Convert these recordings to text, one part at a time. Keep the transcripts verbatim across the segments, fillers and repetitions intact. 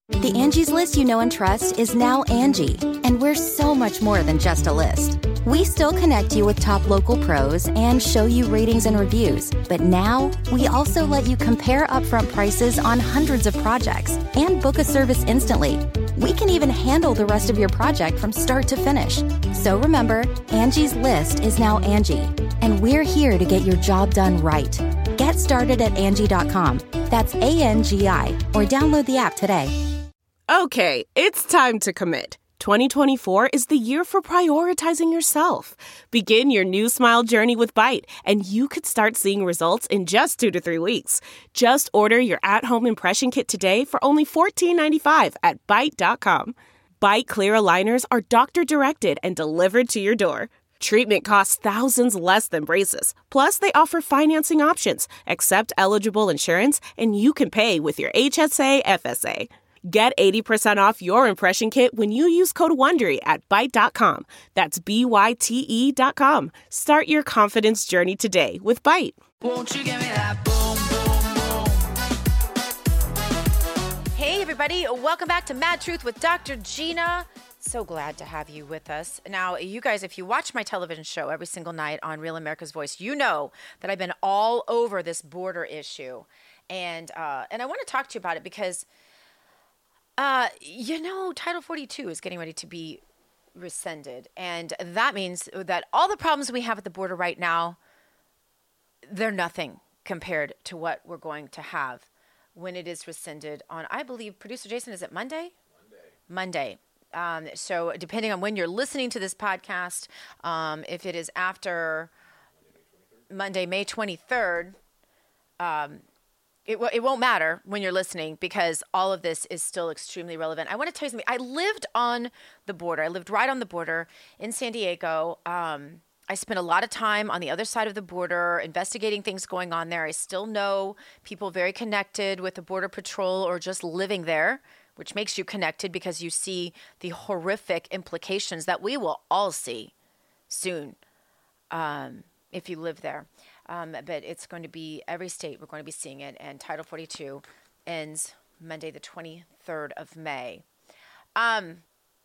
The Angie's List you know and trust is now Angie, and we're so much more than just a list. We still connect you with top local pros and show you ratings and reviews, but now we also let you compare upfront prices on hundreds of projects and book a service instantly. We can even handle the rest of your project from start to finish. So remember, Angie's List is now Angie, and we're here to get your job done right. Get started at Angie dot com. That's A N G I, or download the app today. Okay, it's time to commit. twenty twenty-four is the year for prioritizing yourself. Begin your new smile journey with Byte, and you could start seeing results in just two to three weeks. Just order your at-home impression kit today for only fourteen ninety-five at Byte dot com. Byte Clear aligners are doctor-directed and delivered to your door. Treatment costs thousands less than braces. Plus, they offer financing options, accept eligible insurance, and you can pay with your H S A F S A. Get eighty percent off your impression kit when you use code WONDERY at Byte dot com. That's B Y T E dot com. Start your confidence journey today with Byte. Won't you give me that boom, boom, boom? Hey, everybody. Welcome back to Mad Truth with Doctor Gina. So glad to have you with us. Now, you guys, if you watch my television show every single night on Real America's Voice, you know that I've been all over this border issue. And, uh, and I want to talk to you about it because... Uh, you know, Title forty-two is getting ready to be rescinded. And that means that all the problems we have at the border right now, they're nothing compared to what we're going to have when it is rescinded on, I believe, Producer Jason, is it Monday? Monday. Monday. Um, so depending on when you're listening to this podcast, um, if it is after Monday, May twenty-third, um, It, w- it won't matter when you're listening because all of this is still extremely relevant. I want to tell you something. I lived on the border. I lived right on the border in San Diego. Um, I spent a lot of time on the other side of the border investigating things going on there. I still know people very connected with the Border Patrol or just living there, which makes you connected because you see the horrific implications that we will all see soon um, if you live there. Um, but it's going to be every state. We're going to be seeing it. And Title forty-two ends Monday, the twenty-third of May. Um,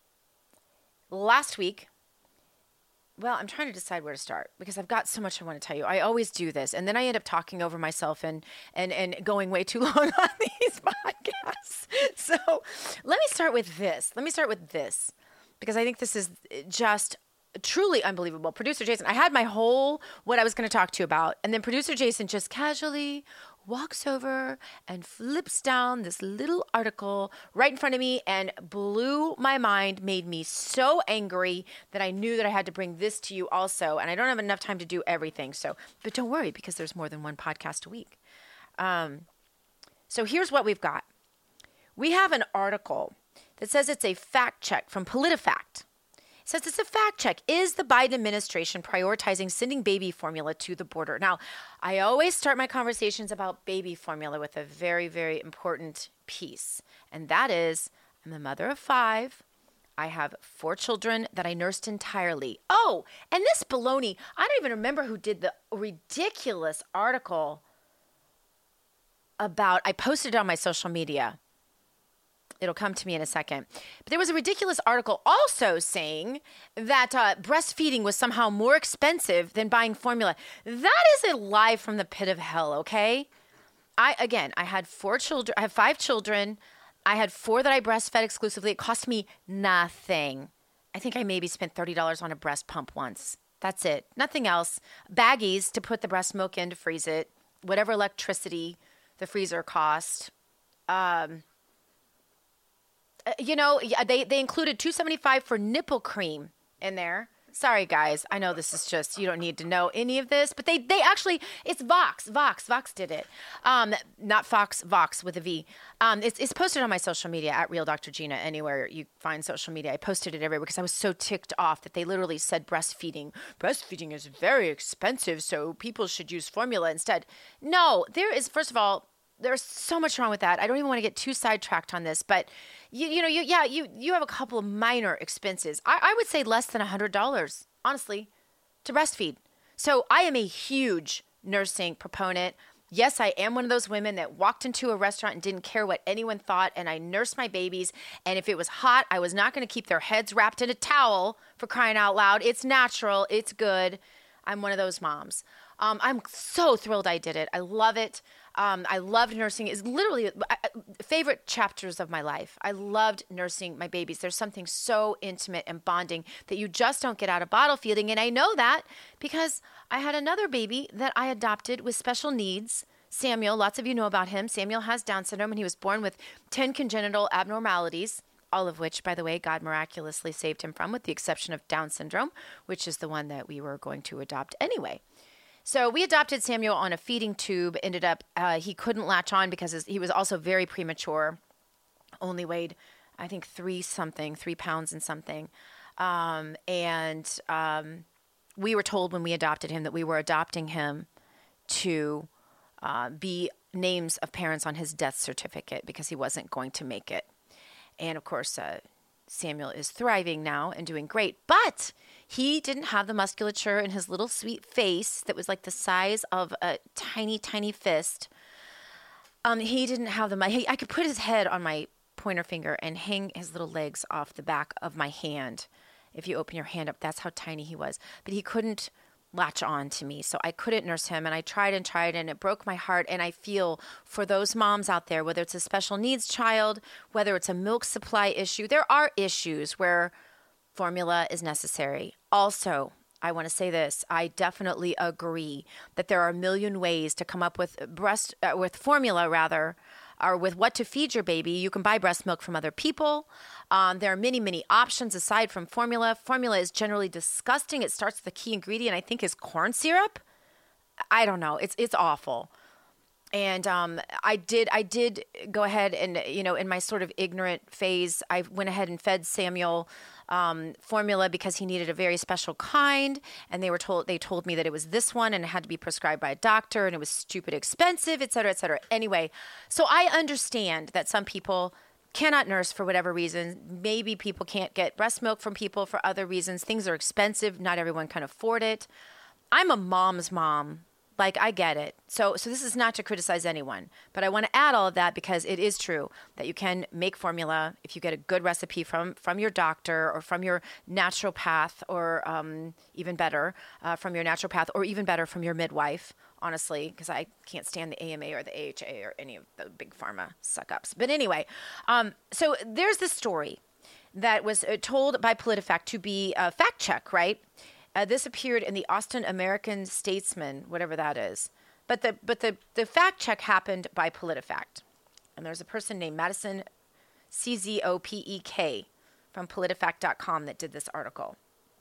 last week, well, I'm trying to decide where to start because I've got so much I want to tell you. I always do this. And then I end up talking over myself and, and, and going way too long on these podcasts. So let me start with this. Let me start with this because I think this is just truly unbelievable. Producer Jason, I had my whole, what I was going to talk to you about. And then producer Jason just casually walks over and flips down this little article right in front of me and blew my mind, made me so angry that I knew that I had to bring this to you also. And I don't have enough time to do everything. So, but don't worry because there's more than one podcast a week. Um, so here's what we've got. We have an article that says it's a fact check from PolitiFact. It says it's a fact check. Is the Biden administration prioritizing sending baby formula to the border? Now, I always start my conversations about baby formula with a very, very important piece. And that is, I'm the mother of five. I have four children that I nursed entirely. Oh, and this baloney, I don't even remember who did the ridiculous article about, I posted it on my social media. It'll come to me in a second. But there was a ridiculous article also saying that uh, breastfeeding was somehow more expensive than buying formula. That is a lie from the pit of hell, okay? I, again, I had four children. I have five children. I had four that I breastfed exclusively. It cost me nothing. I think I maybe spent thirty dollars on a breast pump once. That's it. Nothing else. Baggies to put the breast milk in to freeze it. Whatever electricity the freezer cost. Um... You know, they, they included two dollars and seventy-five cents for nipple cream in there. Sorry, guys. I know this is just, you don't need to know any of this. But they, they actually, it's Vox. Vox. Vox did it. Um, not Fox, Vox with a V. Um, it's, it's posted on my social media, at Real Doctor Gina, anywhere you find social media. I posted it everywhere because I was so ticked off that they literally said breastfeeding. Breastfeeding is very expensive, so people should use formula instead. No, there is, first of all, there's so much wrong with that. I don't even want to get too sidetracked on this, but you, you know, you, yeah, you, you have a couple of minor expenses. I, I would say less than a hundred dollars, honestly, to breastfeed. So I am a huge nursing proponent. Yes, I am one of those women that walked into a restaurant and didn't care what anyone thought, and I nursed my babies. And if it was hot, I was not going to keep their heads wrapped in a towel, for crying out loud. It's natural. It's good. I'm one of those moms. Um, I'm so thrilled I did it. I love it. Um, I loved nursing. It's literally uh, favorite chapters of my life. I loved nursing my babies. There's something so intimate and bonding that you just don't get out of bottle feeding. And I know that because I had another baby that I adopted with special needs, Samuel. Lots of you know about him. Samuel has Down syndrome, and he was born with ten congenital abnormalities, all of which, by the way, God miraculously saved him from, with the exception of Down syndrome, which is the one that we were going to adopt anyway. So we adopted Samuel on a feeding tube. Ended up, uh, he couldn't latch on because his, he was also very premature. Only weighed, I think, three something, three pounds and something. Um, and um, we were told when we adopted him that we were adopting him to uh, be names of parents on his death certificate because he wasn't going to make it. And of course, uh, Samuel is thriving now and doing great, but he didn't have the musculature in his little sweet face that was like the size of a tiny, tiny fist. Um, he didn't have the, he, I could put his head on my pointer finger and hang his little legs off the back of my hand. If you open your hand up, that's how tiny he was. But he couldn't latch on to me, so I couldn't nurse him, and I tried and tried, and it broke my heart. And I feel for those moms out there, whether it's a special needs child, whether it's a milk supply issue, there are issues where formula is necessary. Also, I want to say this, I definitely agree that there are a million ways to come up with breast, uh, with formula rather, or with what to feed your baby. You can buy breast milk from other people. Um, there are many, many options aside from formula. Formula is generally disgusting. It starts with the key ingredient, I think, is corn syrup. I don't know. It's it's awful. And um, I did I did go ahead and, you know, in my sort of ignorant phase, I went ahead and fed Samuel um, formula because he needed a very special kind. And they were told they told me that it was this one and it had to be prescribed by a doctor and it was stupid expensive, et cetera, et cetera. Anyway, so I understand that some people cannot nurse for whatever reason. Maybe people can't get breast milk from people for other reasons. Things are expensive. Not everyone can afford it. I'm a mom's mom. Like, I get it. So so this is not to criticize anyone, but I want to add all of that because it is true that you can make formula if you get a good recipe from, from your doctor or from your naturopath or um, even better, uh, from your naturopath or even better from your midwife, honestly, because I can't stand the A M A or the A H A or any of the big pharma suck-ups. But anyway, um, so there's this story that was uh, told by PolitiFact to be a fact check, right? Uh, this appeared in the Austin American Statesman, whatever that is. But the but the, the fact check happened by PolitiFact. And there's a person named Madison C Z O P E K from politifact dot com that did this article.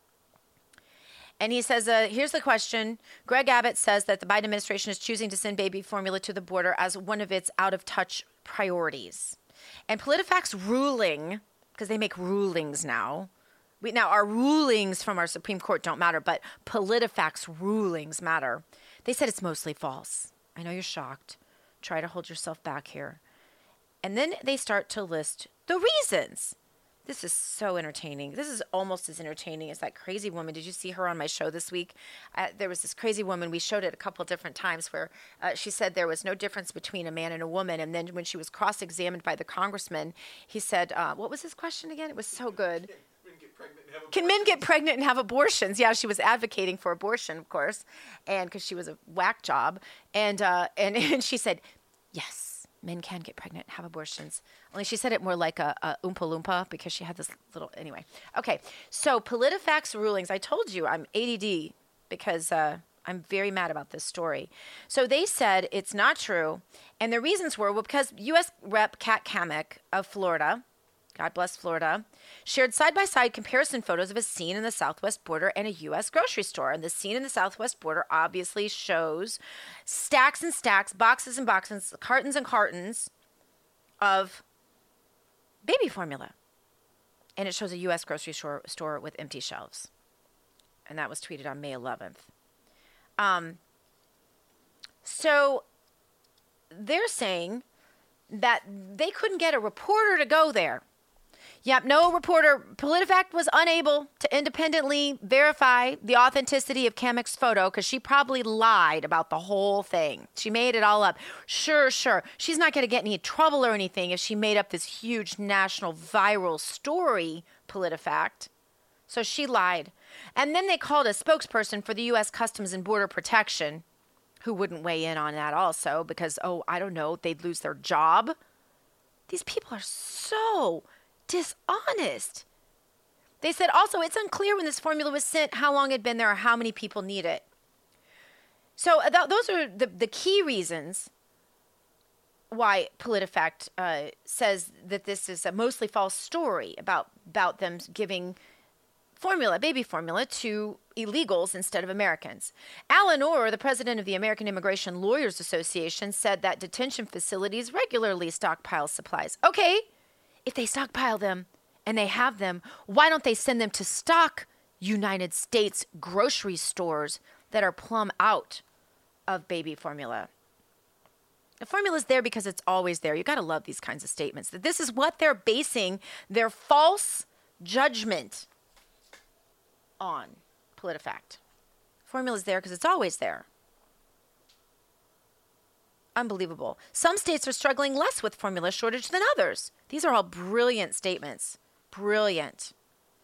And he says, uh, here's the question. Greg Abbott says that the Biden administration is choosing to send baby formula to the border as one of its out-of-touch priorities. And PolitiFact's ruling, because they make rulings now, We, now, our rulings from our Supreme Court don't matter, but PolitiFact's rulings matter. They said it's mostly false. I know you're shocked. Try to hold yourself back here. And then they start to list the reasons. This is so entertaining. This is almost as entertaining as that crazy woman. Did you see her on my show this week? Uh, there was this crazy woman. We showed it a couple different times where uh, she said there was no difference between a man and a woman. And then when she was cross-examined by the congressman, he said, uh, what was his question again? It was so good. Can men get pregnant and have abortions? Yeah, she was advocating for abortion, of course, and because she was a whack job. And, uh, and and she said, yes, men can get pregnant and have abortions. Only she said it more like a, a oompa loompa because she had this little, anyway. Okay, so PolitiFact's rulings. I told you I'm A D D because uh, I'm very mad about this story. So they said it's not true. And the reasons were, well, because U S Rep Kat Cammack of Florida, God bless Florida, shared side-by-side comparison photos of a scene in the southwest border and a U S grocery store. And the scene in the southwest border obviously shows stacks and stacks, boxes and boxes, cartons and cartons of baby formula. And it shows a U S grocery store, store with empty shelves. And that was tweeted on May eleventh. Um, so they're saying that they couldn't get a reporter to go there. Yep, no reporter. PolitiFact was unable to independently verify the authenticity of Kamek's photo because she probably lied about the whole thing. She made it all up. Sure, sure. She's not going to get any trouble or anything if she made up this huge national viral story, PolitiFact. So she lied. And then they called a spokesperson for the U S Customs and Border Protection, who wouldn't weigh in on that also because, oh, I don't know, they'd lose their job. These people are so dishonest. They said also it's unclear when this formula was sent, how long it had been there, or how many people need it. So th- those are the, the key reasons why PolitiFact uh, says that this is a mostly false story about, about them giving formula, baby formula, to illegals instead of Americans. Alan Orr, the president of the American Immigration Lawyers Association, said that detention facilities regularly stockpile supplies. Okay, if they stockpile them and they have them, why don't they send them to stock United States grocery stores that are plumb out of baby formula? The formula's there because it's always there. You got to love these kinds of statements. That this is what they're basing their false judgment on. PolitiFact. Formula's there because it's always there. Unbelievable. Some states are struggling less with formula shortage than others. These are all brilliant statements. Brilliant.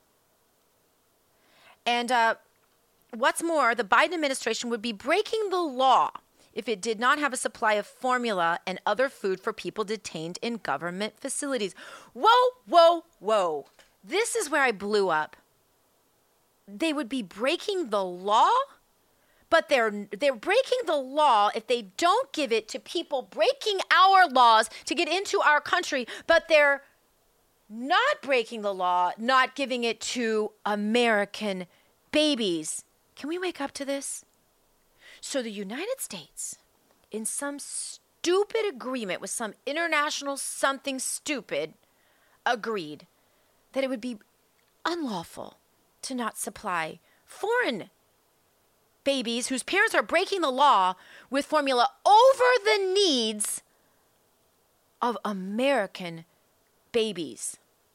And uh, what's more, the Biden administration would be breaking the law if it did not have a supply of formula and other food for people detained in government facilities. Whoa, whoa, whoa. This is where I blew up. They would be breaking the law, but they're they're breaking the law if they don't give it to people breaking our laws to get into our country, but they're not breaking the law, not giving it to American babies. Can we wake up to this? So the United States, in some stupid agreement with some international something stupid, agreed that it would be unlawful to not supply foreign babies whose parents are breaking the law with formula over the needs of American babies.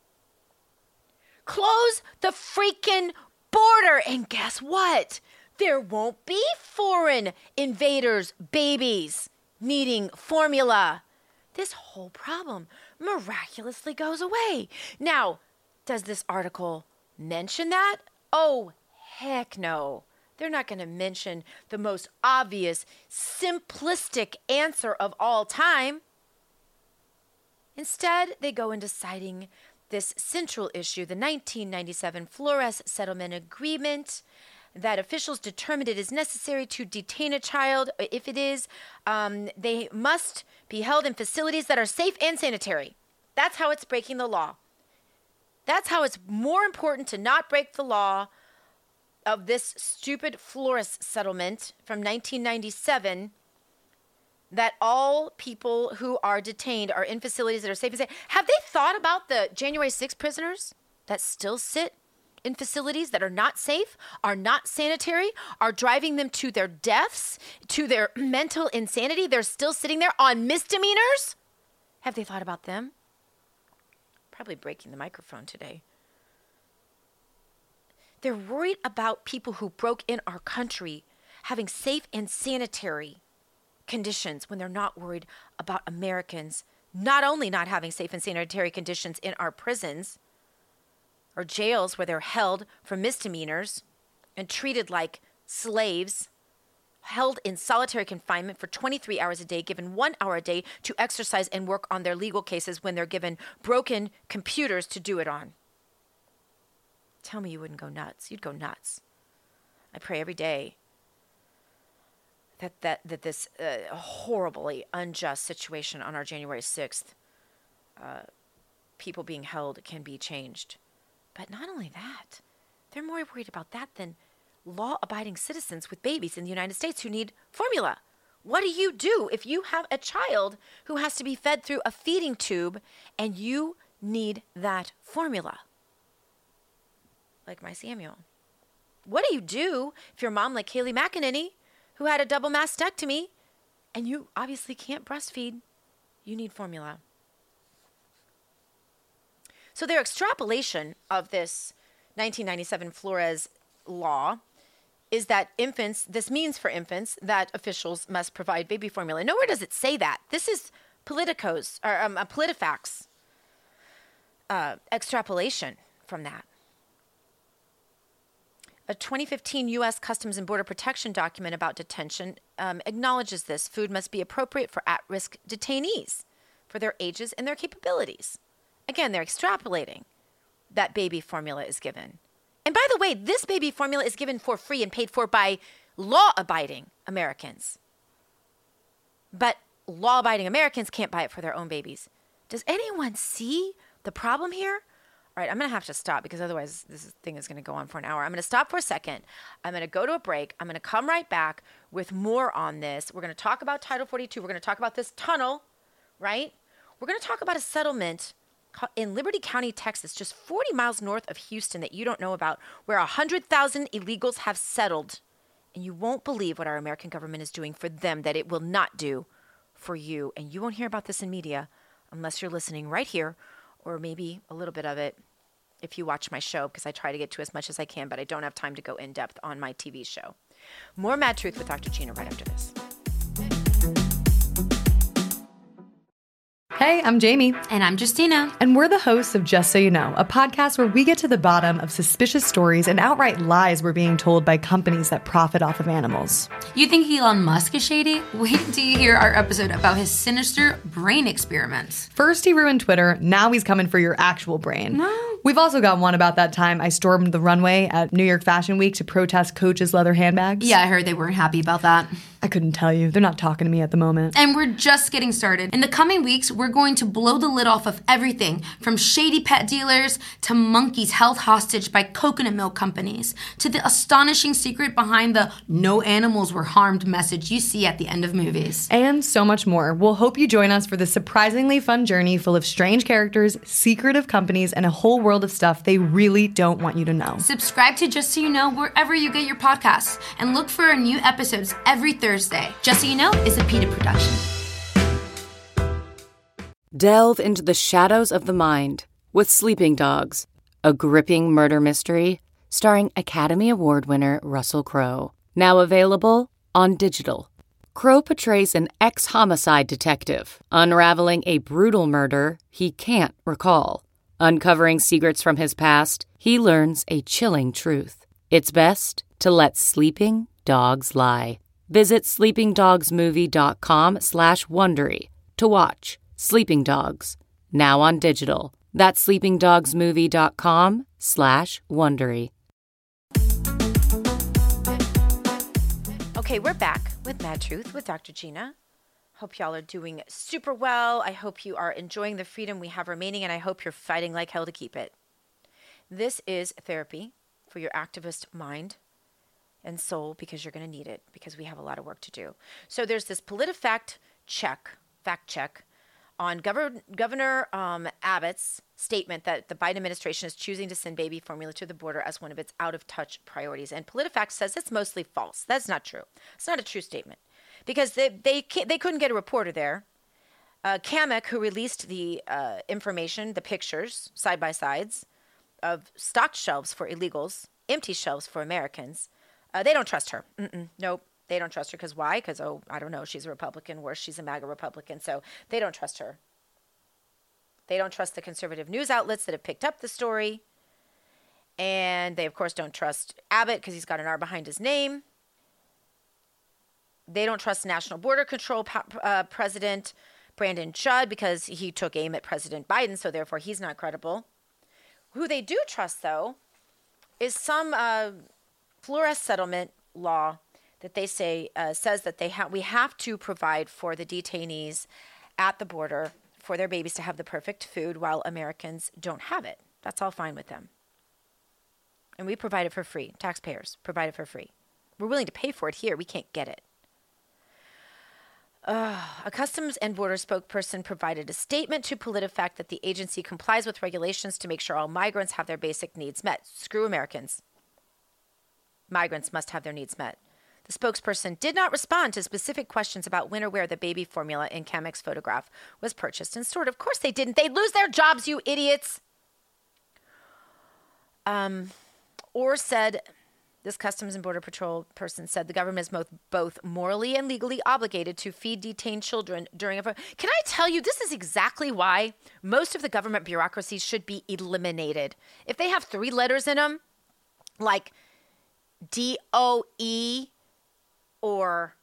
Close the freaking border, and guess what? There won't be foreign invaders' babies needing formula. This whole problem miraculously goes away. Now, does this article mention that? Oh, heck no. They're not going to mention the most obvious, simplistic answer of all time. Instead, they go into citing this central issue, the nineteen ninety-seven Flores Settlement Agreement, that officials determined it is necessary to detain a child. If it is, um, they must be held in facilities that are safe and sanitary. That's how it's breaking the law. That's how it's more important to not break the law of this stupid Flores settlement from nineteen ninety-seven, that all people who are detained are in facilities that are safe and safe. Have they thought about the January sixth prisoners that still sit in facilities that are not safe, are not sanitary, are driving them to their deaths, to their mental insanity? They're still sitting there on misdemeanors? Have they thought about them? Probably breaking the microphone today. They're worried about people who broke in our country having safe and sanitary conditions when they're not worried about Americans not only not having safe and sanitary conditions in our prisons or jails where they're held for misdemeanors and treated like slaves, held in solitary confinement for twenty-three hours a day, given one hour a day to exercise and work on their legal cases when they're given broken computers to do it on. Tell me you wouldn't go nuts. You'd go nuts. I pray every day that that, that this uh, horribly unjust situation on our January sixth, uh, people being held, can be changed. But not only that, they're more worried about that than law-abiding citizens with babies in the United States who need formula. What do you do if you have a child who has to be fed through a feeding tube and you need that formula? Like my Samuel. What do you do if you're a mom like Kayleigh McEnany, who had a double mastectomy, and you obviously can't breastfeed? You need formula. So So their extrapolation of this nineteen ninety-seven Flores law is that infants, this means for infants that officials must provide baby formula. Nowhere does it say that. This is Politico's, or um, a PolitiFact's uh, extrapolation from that. A twenty fifteen U S Customs and Border Protection document about detention um, acknowledges this. Food must be appropriate for at-risk detainees for their ages and their capabilities. Again, they're extrapolating that baby formula is given. And by the way, this baby formula is given for free and paid for by law-abiding Americans. But law-abiding Americans can't buy it for their own babies. Does anyone see the problem here? All right, I'm going to have to stop because otherwise this thing is going to go on for an hour. I'm going to stop for a second. I'm going to go to a break. I'm going to come right back with more on this. We're going to talk about Title forty-two. We're going to talk about this tunnel, right? We're going to talk about a settlement in Liberty County, Texas, just forty miles north of Houston that you don't know about, where one hundred thousand illegals have settled. And you won't believe what our American government is doing for them that it will not do for you. And you won't hear about this in media unless you're listening right here, or maybe a little bit of it if you watch my show, because I try to get to as much as I can, but I don't have time to go in depth on my T V show. More Mad Truth with Doctor Gina right after this. Hey, I'm Jamie. And I'm Justina. And we're the hosts of Just So You Know, a podcast where we get to the bottom of suspicious stories and outright lies we're being told by companies that profit off of animals. You think Elon Musk is shady? Wait until you hear our episode about his sinister brain experiments. First he ruined Twitter, now he's coming for your actual brain. No. We've also got one about that time I stormed the runway at New York Fashion Week to protest Coach's leather handbags. Yeah, I heard they weren't happy about that. I couldn't tell you. They're not talking to me at the moment. And we're just getting started. In the coming weeks, we're going to blow the lid off of everything from shady pet dealers to monkeys held hostage by coconut milk companies to the astonishing secret behind the no animals were harmed message you see at the end of movies. And so much more. We'll hope you join us for this surprisingly fun journey full of strange characters, secretive companies, and a whole world of stuff they really don't want you to know. Subscribe to Just So You Know wherever you get your podcasts and look for our new episodes every Thursday. Just So You Know is a PETA production. Delve into the shadows of the mind with Sleeping Dogs, a gripping murder mystery starring Academy Award winner Russell Crowe. Now available on digital. Crowe portrays an ex-homicide detective unraveling a brutal murder he can't recall. Uncovering secrets from his past, he learns a chilling truth. It's best to let sleeping dogs lie. Visit sleepingdogsmovie.com slash Wondery to watch Sleeping Dogs, now on digital. That's sleepingdogsmovie.com slash Wondery. Okay, we're back with Mad Truth with Doctor Gina. Hope y'all are doing super well. I hope you are enjoying the freedom we have remaining, and I hope you're fighting like hell to keep it. This is therapy for your activist mind and soul, because you're going to need it, because we have a lot of work to do. So there's this PolitiFact check, fact check, on Governor, Governor um, Abbott's statement that the Biden administration is choosing to send baby formula to the border as one of its out-of-touch priorities. And PolitiFact says it's mostly false. That's not true. It's not a true statement, because they they, can't, they couldn't get a reporter there. Uh, Kamek, who released the uh, information, the pictures, side-by-sides, of stocked shelves for illegals, empty shelves for Americans, Uh, they don't trust her. Mm-mm, nope, they don't trust her. Because why? Because, oh, I don't know, she's a Republican. Worse, she's a MAGA Republican. So they don't trust her. They don't trust the conservative news outlets that have picked up the story. And they, of course, don't trust Abbott because he's got an R behind his name. They don't trust National Border Control uh, President Brandon Judd because he took aim at President Biden, so therefore he's not credible. Who they do trust, though, is some uh, Flores settlement law that they say uh, says that they ha- we have to provide for the detainees at the border for their babies to have the perfect food while Americans don't have it. That's all fine with them. And we provide it for free. Taxpayers provide it for free. We're willing to pay for it here. We can't get it. Uh, a Customs and Border spokesperson provided a statement to PolitiFact that the agency complies with regulations to make sure all migrants have their basic needs met. Screw Americans. Migrants must have their needs met. The spokesperson did not respond to specific questions about when or where the baby formula in Kamek's photograph was purchased and stored. Of course they didn't. They'd lose their jobs, you idiots. Um, or said, this Customs and Border Patrol person said the government is both, both morally and legally obligated to feed detained children during a... Can I tell you, this is exactly why most of the government bureaucracies should be eliminated. If they have three letters in them, like D O E or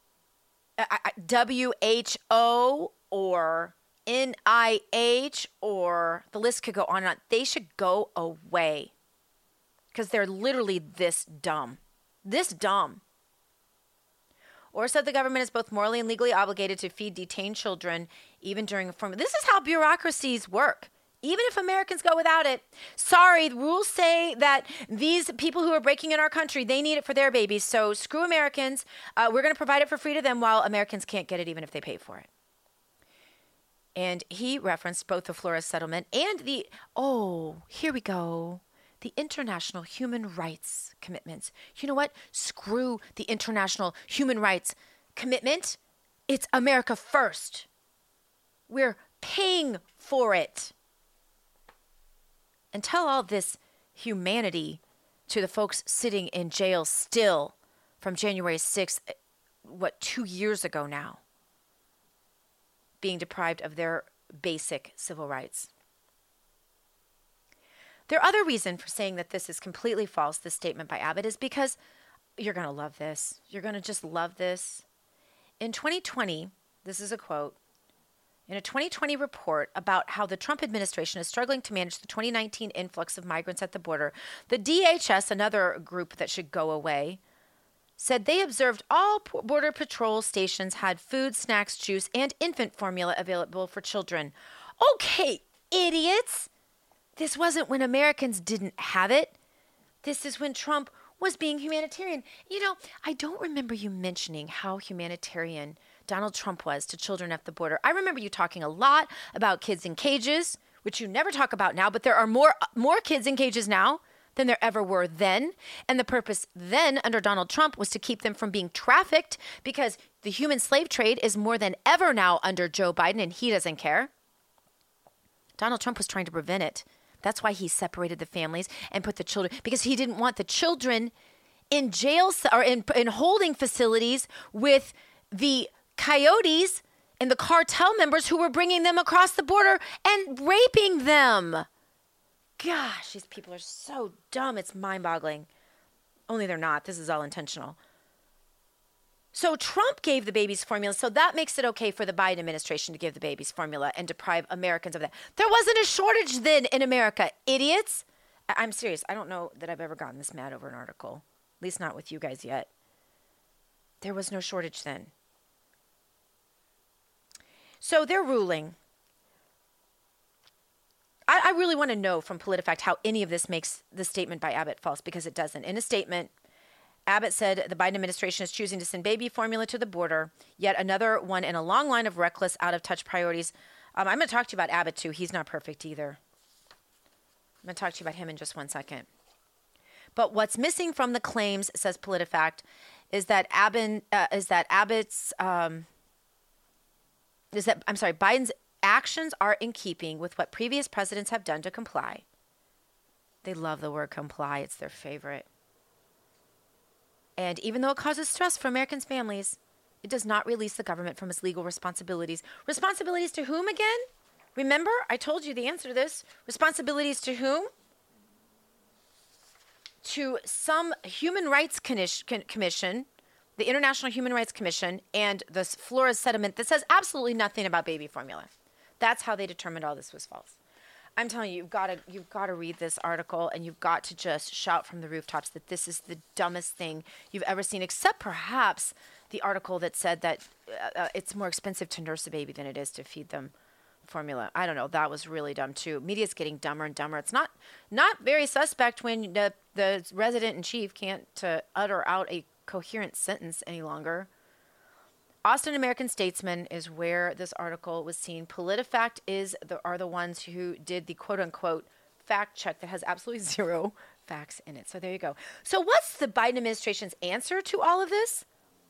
W H O or N I H, or the list could go on and on, they should go away. Because they're literally this dumb. This dumb. Or said the government is both morally and legally obligated to feed detained children even during a form. This is how bureaucracies work. Even if Americans go without it. Sorry, the rules say that these people who are breaking in our country, they need it for their babies. So screw Americans. Uh, we're going to provide it for free to them while Americans can't get it even if they pay for it. And he referenced both the Flores settlement and the, oh, here we go. The international human rights commitments. You know what? Screw the international human rights commitment. It's America first. We're paying for it. And tell all this humanity to the folks sitting in jail still from January sixth, what, two years ago now, being deprived of their basic civil rights. Their other reason for saying that this is completely false, this statement by Abbott, is because you're going to love this. You're going to just love this. In twenty twenty, this is a quote, in a twenty twenty report about how the Trump administration is struggling to manage the twenty nineteen influx of migrants at the border, the D H S, another group that should go away, said they observed all Border Patrol stations had food, snacks, juice, and infant formula available for children. Okay, idiots. This wasn't when Americans didn't have it. This is when Trump was being humanitarian. You know, I don't remember you mentioning how humanitarian Donald Trump was to children at the border. I remember you talking a lot about kids in cages, which you never talk about now, but there are more more kids in cages now than there ever were then. And the purpose then under Donald Trump was to keep them from being trafficked, because the human slave trade is more than ever now under Joe Biden, and he doesn't care. Donald Trump was trying to prevent it. That's why he separated the families and put the children, because he didn't want the children in jail or in, in holding facilities with the coyotes and the cartel members who were bringing them across the border and raping them. Gosh, these people are so dumb. It's mind-boggling. Only they're not. This is all intentional. So Trump gave the babies formula, so that makes it okay for the Biden administration to give the babies formula and deprive Americans of that. There wasn't a shortage then in America, idiots. I- I'm serious. I don't know that I've ever gotten this mad over an article, at least not with you guys yet. There was no shortage then. So they're ruling. I, I really want to know from PolitiFact how any of this makes the statement by Abbott false, because it doesn't. In a statement, Abbott said the Biden administration is choosing to send baby formula to the border, yet another one in a long line of reckless, out-of-touch priorities. Um, I'm going to talk to you about Abbott, too. He's not perfect either. I'm going to talk to you about him in just one second. But what's missing from the claims, says PolitiFact, is that Abbott, uh, is that Abbott's, um, is that, I'm sorry, Biden's actions are in keeping with what previous presidents have done to comply. They love the word comply. It's their favorite. And even though it causes stress for Americans' families, it does not release the government from its legal responsibilities. Responsibilities to whom again? Remember, I told you the answer to this. Responsibilities to whom? To some human rights commission, the International Human Rights Commission, and the Flores settlement that says absolutely nothing about baby formula. That's how they determined all this was false. I'm telling you, you've got to you've got to read this article, and you've got to just shout from the rooftops that this is the dumbest thing you've ever seen, except perhaps the article that said that uh, it's more expensive to nurse a baby than it is to feed them formula. I don't know. That was really dumb, too. Media's getting dumber and dumber. It's not not very suspect when the, the resident-in-chief can't uh, utter out a coherent sentence any longer. Austin American Statesman is where this article was seen. PolitiFact is the, are the ones who did the quote-unquote fact check that has absolutely zero facts in it. So there you go. So what's the Biden administration's answer to all of this?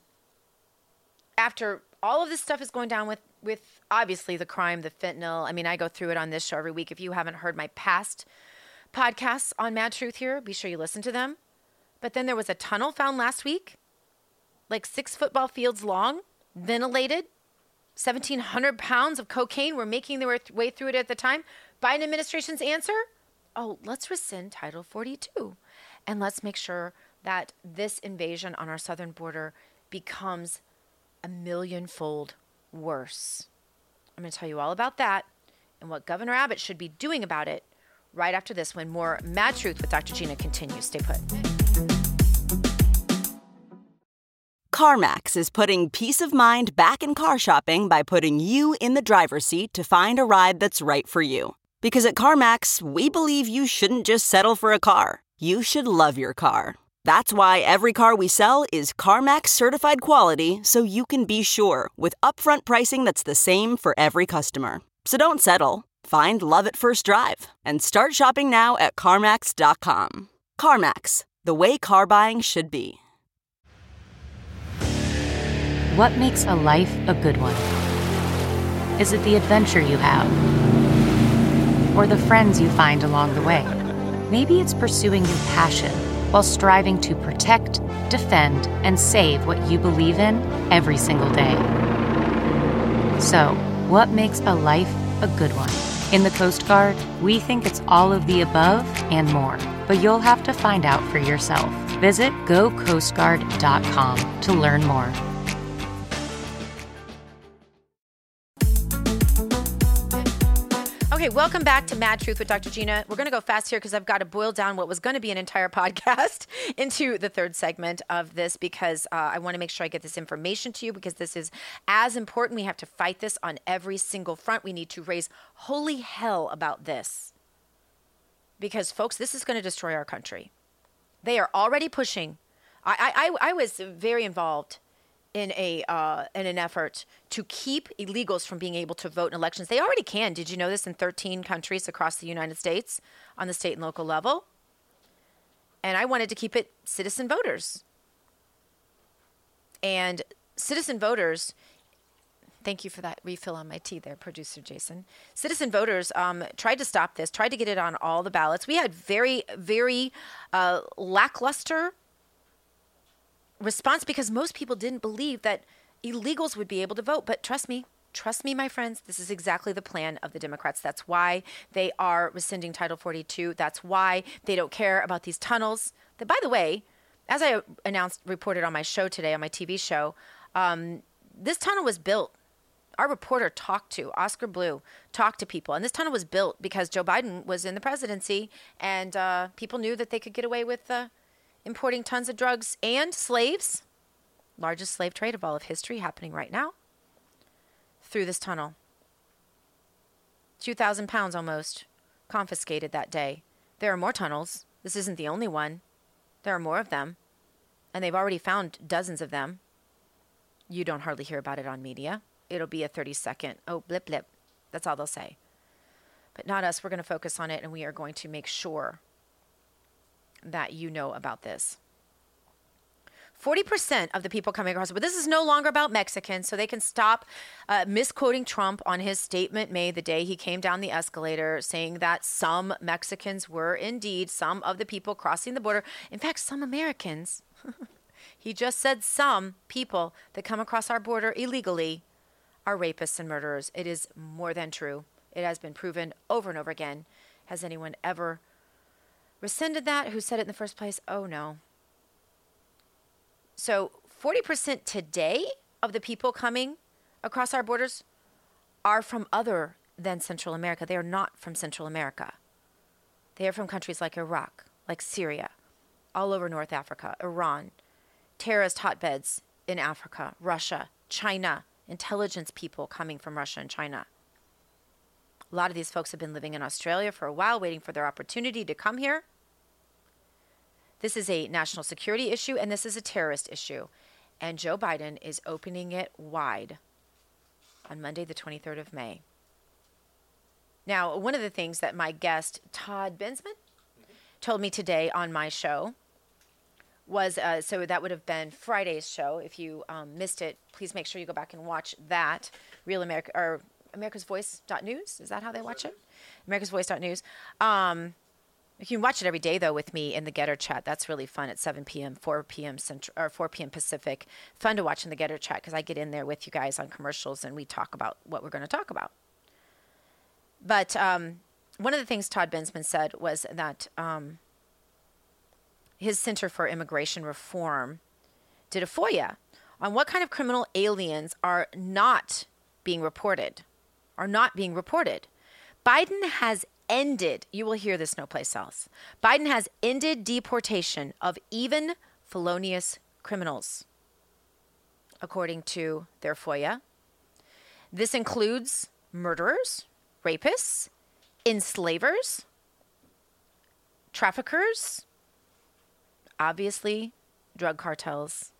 After all of this stuff is going down with, with obviously the crime, the fentanyl. I mean, I go through it on this show every week. If you haven't heard my past podcasts on Mad Truth here. Be sure you listen to them. But then there was a tunnel found last week, like six football fields long, ventilated. seventeen hundred pounds of cocaine were making their way through it at the time. Biden administration's answer? Oh, let's rescind Title forty-two. And let's make sure that this invasion on our southern border becomes a millionfold worse. I'm going to tell you all about that and what Governor Abbott should be doing about it right after this, when more Mad Truth with Doctor Gina continues. Stay put. CarMax is putting peace of mind back in car shopping by putting you in the driver's seat to find a ride that's right for you. Because at CarMax, we believe you shouldn't just settle for a car. You should love your car. That's why every car we sell is CarMax certified quality, so you can be sure with upfront pricing that's the same for every customer. So don't settle. Find love at first drive and start shopping now at CarMax dot com. CarMax, the way car buying should be. What makes a life a good one? Is it the adventure you have? Or the friends you find along the way? Maybe it's pursuing your passion while striving to protect, defend, and save what you believe in every single day. So, what makes a life a good one? In the Coast Guard, we think it's all of the above and more, but you'll have to find out for yourself. Visit go coast guard dot com to learn more. Okay, welcome back to Mad Truth with Doctor Gina. We're going to go fast here because I've got to boil down what was going to be an entire podcast into the third segment of this, because uh, I want to make sure I get this information to you, because this is as important. We have to fight this on every single front. We need to raise holy hell about this, because, folks, this is going to destroy our country. They are already pushing. I, I, I was very involved in a uh, in an effort to keep illegals from being able to vote in elections. They already can. Did you know this? In thirteen countries across the United States on the state and local level. And I wanted to keep it citizen voters. And citizen voters, thank you for that refill on my tea there, producer Jason. Citizen voters um, tried to stop this, tried to get it on all the ballots. We had very, very uh, lackluster response, because most people didn't believe that illegals would be able to vote. But trust me, trust me, my friends, this is exactly the plan of the Democrats. That's why they are rescinding Title forty-two. That's why they don't care about these tunnels. That, by the way, as I announced, reported on my show today, on my T V show, um, this tunnel was built. Our reporter talked to, Oscar Blue, talked to people. And this tunnel was built because Joe Biden was in the presidency, and uh, people knew that they could get away with uh, importing tons of drugs and slaves, largest slave trade of all of history happening right now, through this tunnel. two thousand pounds almost confiscated that day. There are more tunnels. This isn't the only one. There are more of them, and they've already found dozens of them. You don't hardly hear about it on media. It'll be a thirty second, oh, blip, blip. That's all they'll say. But not us. We're going to focus on it, and we are going to make sure that you know about this. forty percent of the people coming across, but this is no longer about Mexicans, so they can stop uh, misquoting Trump on his statement made the day he came down the escalator, saying that some Mexicans were indeed some of the people crossing the border. In fact, some Americans. He just said some people that come across our border illegally are rapists and murderers. It is more than true. It has been proven over and over again. Has anyone ever rescinded that? Who said it in the first place? Oh, no. So forty percent today of the people coming across our borders are from other than Central America. They are not from Central America. They are from countries like Iraq, like Syria, all over North Africa, Iran, terrorist hotbeds in Africa, Russia, China, intelligence people coming from Russia and China. A lot of these folks have been living in Australia for a while, waiting for their opportunity to come here. This is a national security issue, and this is a terrorist issue. And Joe Biden is opening it wide on Monday, the twenty-third of May. Now, one of the things that my guest, Todd Bensman, told me today on my show was, uh, so that would have been Friday's show. If you um, missed it, please make sure you go back and watch that. Real America, or America's Voice dot news. Is that how they watch it? America's Voice dot news. Um, You can watch it every day, though, with me in the Getter chat. That's really fun at seven p.m., four p.m. Central, or four p.m. Pacific. Fun to watch in the Getter chat because I get in there with you guys on commercials and we talk about what we're going to talk about. But um, one of the things Todd Bensman said was that um, his Center for Immigration Reform did a FOIA on what kind of criminal aliens are not being reported, are not being reported. Biden has ended, you will hear this no place else, Biden has ended deportation of even felonious criminals, according to their FOIA. This includes murderers, rapists, enslavers, traffickers, obviously drug cartels.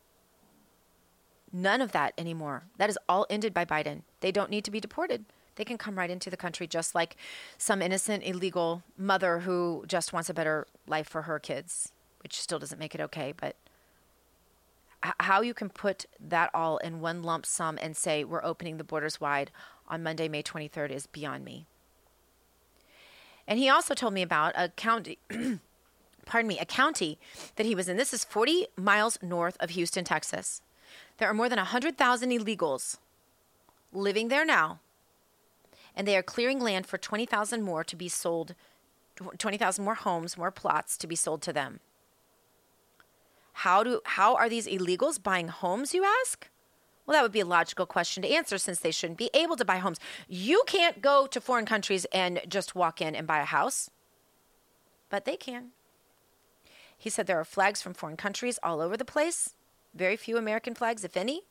None of that anymore. That is all ended by Biden. They don't need to be deported. They can come right into the country just like some innocent, illegal mother who just wants a better life for her kids, which still doesn't make it okay. But h- how you can put that all in one lump sum and say we're opening the borders wide on Monday, May twenty-third is beyond me. And he also told me about a county, pardon me, a county that he was in. This is forty miles north of Houston, Texas. There are more than one hundred thousand illegals living there now. And they are clearing land for twenty thousand more to be sold, twenty thousand more homes, more plots to be sold to them. How do how are these illegals buying homes, you ask? Well, that would be a logical question to answer since they shouldn't be able to buy homes. You can't go to foreign countries and just walk in and buy a house, but they can. He said there are flags from foreign countries all over the place. Very few American flags, if any.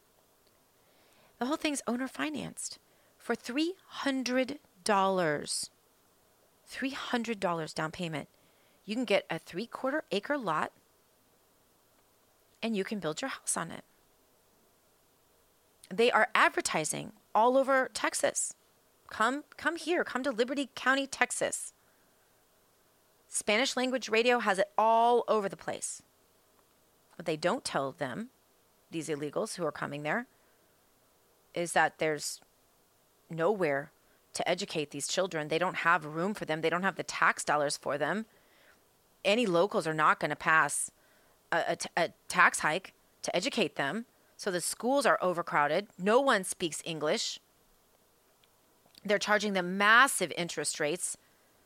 The whole thing's owner financed. For three hundred dollars, three hundred dollars down payment, you can get a three-quarter acre lot and you can build your house on it. They are advertising all over Texas. Come, come here. Come to Liberty County, Texas. Spanish language radio has it all over the place. What they don't tell them, these illegals who are coming there, is that there's nowhere to educate these children. They don't have room for them. They don't have the tax dollars for them. Any locals are not going to pass a, a, t- a tax hike to educate them. So the schools are overcrowded. No one speaks English. They're charging them massive interest rates.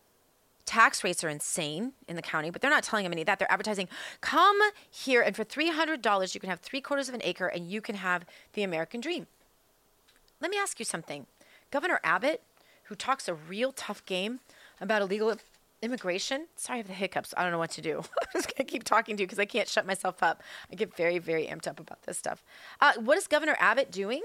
Tax rates are insane in the county, but they're not telling them any of that. They're advertising, come here, and for three hundred dollars, you can have three quarters of an acre, and you can have the American dream. Let me ask you something. Governor Abbott, who talks a real tough game about illegal immigration. Sorry, I have the hiccups. I don't know what to do. I'm just going to keep talking to you because I can't shut myself up. I get very, very amped up about this stuff. Uh, what is Governor Abbott doing?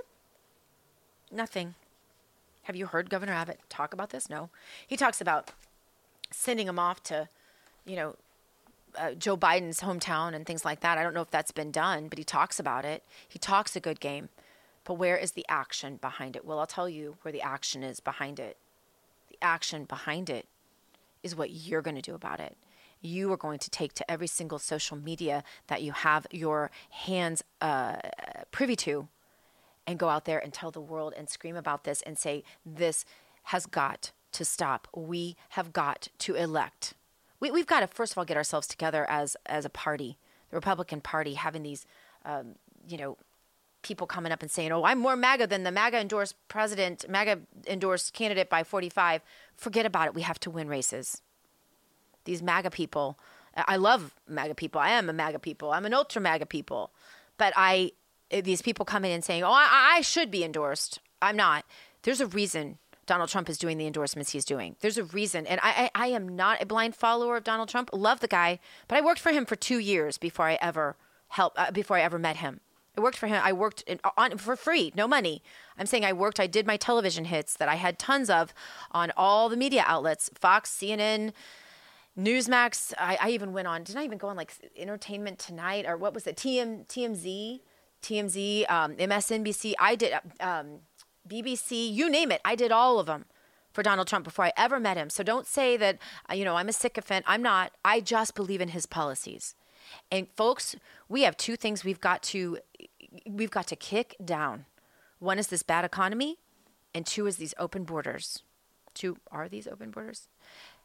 Nothing. Have you heard Governor Abbott talk about this? No. He talks about sending them off to, you know, uh, Joe Biden's hometown and things like that. I don't know if that's been done, but he talks about it. He talks a good game. But where is the action behind it? Well, I'll tell you where the action is behind it. The action behind it is what you're going to do about it. You are going to take to every single social media that you have your hands uh, privy to and go out there and tell the world and scream about this and say, this has got to stop. We have got to elect. We, we've got to, first of all, get ourselves together as as a party, the Republican Party, having these, um, you know, people coming up and saying, oh, I'm more MAGA than the MAGA-endorsed president, MAGA-endorsed candidate by forty-five. Forget about it. We have to win races. These MAGA people, I love MAGA people. I am a MAGA people. I'm an ultra MAGA people. But I, these people coming in saying, oh, I, I should be endorsed. I'm not. There's a reason Donald Trump is doing the endorsements he's doing. There's a reason. And I, I, I am not a blind follower of Donald Trump. Love the guy. But I worked for him for two years before I ever helped, uh, before I ever met him. I worked for him. I worked in, on for free, no money. I'm saying I worked. I did my television hits that I had tons of on all the media outlets, Fox, C N N, Newsmax. I, I even went on. Didn't I even go on like Entertainment Tonight or what was it? T M T M Z, T M Z, um, M S N B C. I did um, B B C. You name it. I did all of them for Donald Trump before I ever met him. So don't say that you know I'm a sycophant. I'm not. I just believe in his policies. And folks, we have two things we've got to we've got to kick down. One is this bad economy, and two is these open borders. Two are these open borders.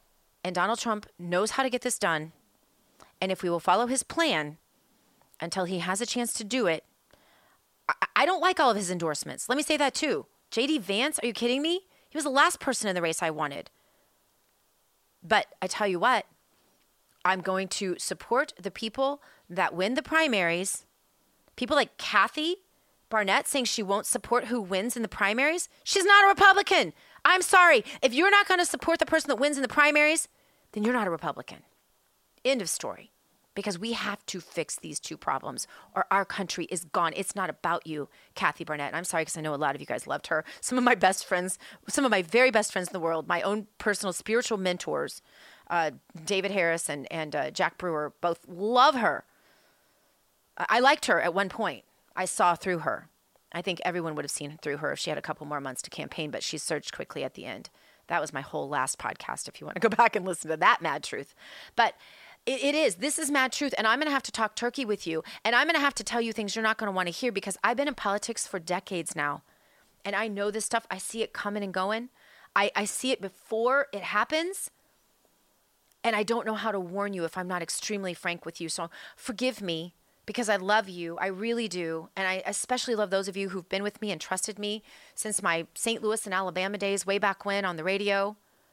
And Donald Trump knows how to get this done. And if we will follow his plan until he has a chance to do it, I, I don't like all of his endorsements. Let me say that too. J D Vance, are you kidding me? He was the last person in the race I wanted. But I tell you what, I'm going to support the people that win the primaries. People like Kathy Barnett saying she won't support who wins in the primaries. She's not a Republican. I'm sorry. If you're not going to support the person that wins in the primaries, then you're not a Republican. End of story. Because we have to fix these two problems or our country is gone. It's not about you, Kathy Barnett. And I'm sorry because I know a lot of you guys loved her. Some of my best friends, some of my very best friends in the world, my own personal spiritual mentors, uh, David Harris and, and uh, Jack Brewer, both love her. I liked her at one point. I saw through her. I think everyone would have seen through her if she had a couple more months to campaign, but she surged quickly at the end. That was my whole last podcast if you want to go back and listen to that mad truth. But it, it is. This is mad truth, and I'm going to have to talk turkey with you, and I'm going to have to tell you things you're not going to want to hear because I've been in politics for decades now, and I know this stuff. I see it coming and going. I, I see it before it happens, and I don't know how to warn you if I'm not extremely frank with you. So forgive me. Because I love you. I really do. And I especially love those of you who've been with me and trusted me since my Saint Louis and Alabama days, way back when on the radio.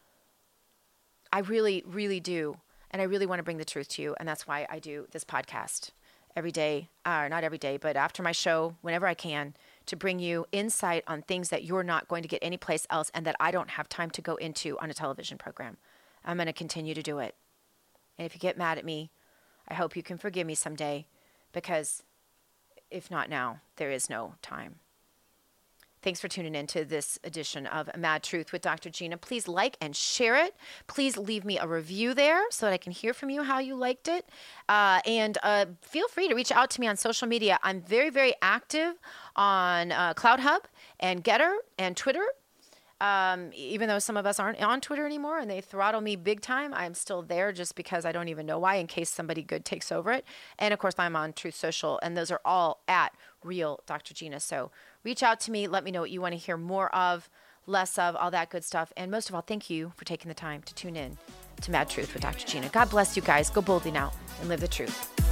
I really, really do. And I really want to bring the truth to you. And that's why I do this podcast every day, or not every day, but after my show, whenever I can, to bring you insight on things that you're not going to get anyplace else and that I don't have time to go into on a television program. I'm going to continue to do it. And if you get mad at me, I hope you can forgive me someday. Because if not now, there is no time. Thanks for tuning in to this edition of Mad Truth with Doctor Gina. Please like and share it. Please leave me a review there so that I can hear from you how you liked it. Uh, and uh, feel free to reach out to me on social media. I'm very, very active on uh, CloudHub and Getter and Twitter. Um, even though some of us aren't on Twitter anymore and they throttle me big time, I'm still there just because I don't even know why in case somebody good takes over it. And of course, I'm on Truth Social, and those are all at Real Doctor Gina. So reach out to me. Let me know what you want to hear more of, less of, all that good stuff. And most of all, thank you for taking the time to tune in to Mad Truth with Doctor Gina. God bless you guys. Go boldly now and live the truth.